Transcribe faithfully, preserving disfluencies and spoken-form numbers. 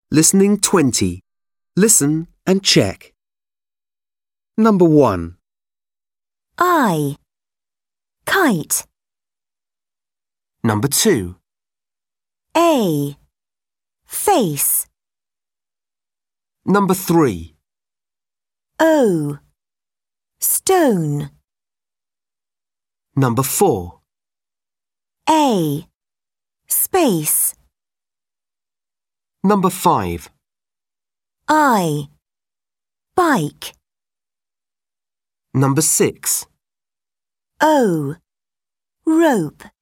Listening twenty. Listen and check. Number one. I. Kite. Number two. A. Face. Number three. O. Stone. Number four. A. Space. Number five. I. Bike. Number six. O. Rope.